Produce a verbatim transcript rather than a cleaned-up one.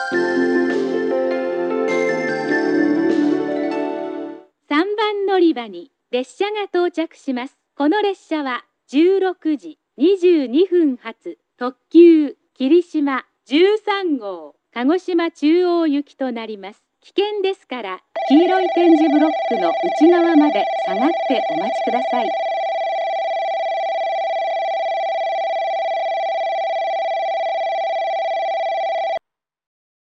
さんばん乗り場に列車が到着します。この列車はじゅうろくじにじゅうにふん発特急霧島じゅうさんごう鹿児島中央行きとなります。危険ですから黄色い点字ブロックの内側まで下がってお待ちください。